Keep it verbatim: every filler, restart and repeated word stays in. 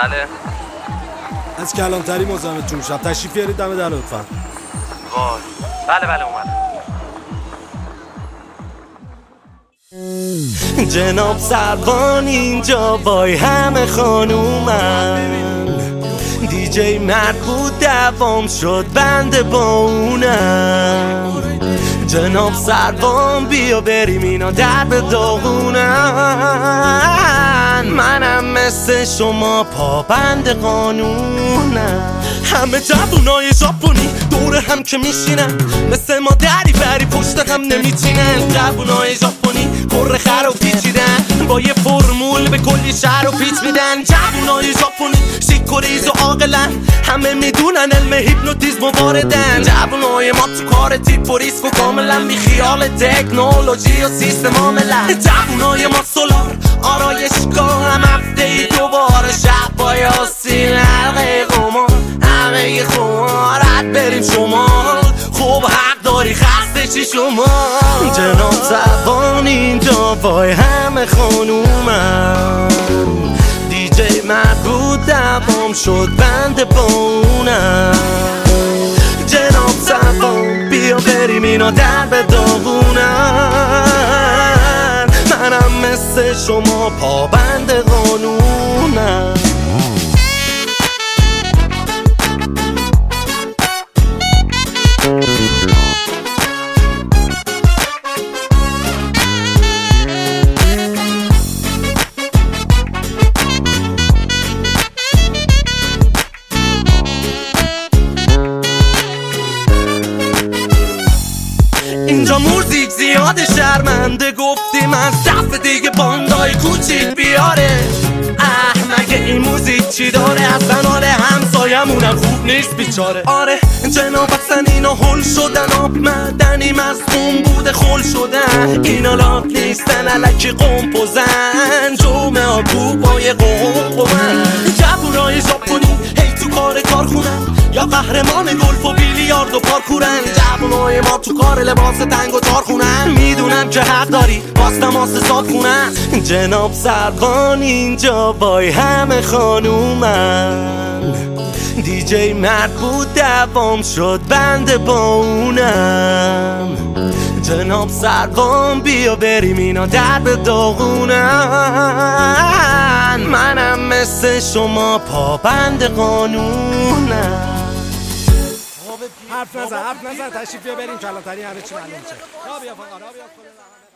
بله از کلانتری مزاحمتون میشم، تشریف بیارید دم در لطفا. وای بله بله اومدم. جناب سروان اینجا وای همه خانومن، دیجی مرد بود دوام شد بنده با اونم. جناب سروان بیا بریم اینا در به داغونن، منم مثل شما پابند قانونم. همه جوونای ژاپنی دور هم که میشینن، مثل ما دری بری پشت هم نمیچینن. جوونای ژاپنی کره خر و پیچیدن، با یه فرمول به کلی شهر و پیچ میدن. جوونای ژاپنی شیک و ریز و عاقلن، همه میدونن علم هیپنوتیزم واردن. جوونای ما تو کار تیپ و ریسک و کاملا بی خیال تکنولوژی و سیستم عاملن. جوونای ما سولار آرایشگاه، هم هفته ای دوباره شب با یاسین حلقه قمار، همه خمارت بریم شمال. خوب حق داری خسته چی شما. جناب سروان اینجا وای همه خانومن، دیجی مرد بود دوام شد بنده با اونم. جناب سروان بیا بریم اینا در به داغونن، منم مثل شما پابند قانونم. اینجا موزیک زیاده شرمنده گفتیم از دفعه دیگه باندای کوچیک بیاره. اه مگه این موزیک چی داره، اصلا حال همسایمونم خوب نیست بیچاره. آره جناب اصلا اینا هل شدن، آب معدنی مصموم بوده خل شدن. اینا لاک نیستن علکی قمپوزن، جمعه ها گوبای قمقمن. جوونای ژاپنی هی تو کار کارخونن، یا قهرمان گلف و بیلیارد و پارکورن. جوونای ما تو کار لباس تنگ و تارخونن، میدونم که حق داری باز تماس ساد خونن. جناب سروان اینجا وای همه خانومن، دیجی مرد بود دوام شد بنده با اونم. جناب سروان بیا بریم اینا در به داغونن، منم مثل شما پابند قانونم. حرف نزن حرف نزن تشریف بیا بریم کلانتری همه چی معلوم میشه.